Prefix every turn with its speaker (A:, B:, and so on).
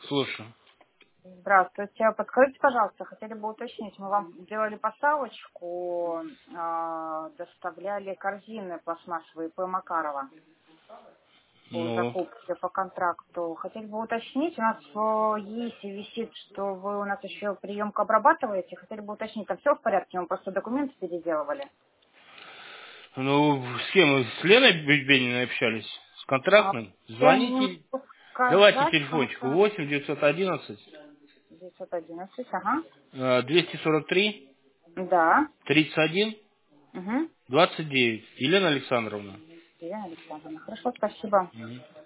A: Слушаю.
B: Здравствуйте. Подскажите, пожалуйста, хотели бы уточнить, мы вам делали поставочку, доставляли корзины пластмассовые по Макарова по
A: Ну,
B: закупке по контракту. Хотели бы уточнить, у нас в ЕИСе висит, что вы у нас еще приемку обрабатываете. Хотели бы уточнить, там все в порядке, мы просто документы переделывали.
A: с кем вы? С Леной Бениной общались? С контрактным?
B: Я не
A: Звоните.
B: могу
A: Давайте
B: сказать, потому
A: телефончику.
B: что
A: 8 911
B: 911, ага.
A: 243
B: Да.
A: 31
B: Угу.
A: 29. Елена Александровна.
B: Елена Александровна. Хорошо, спасибо.
A: Мгм.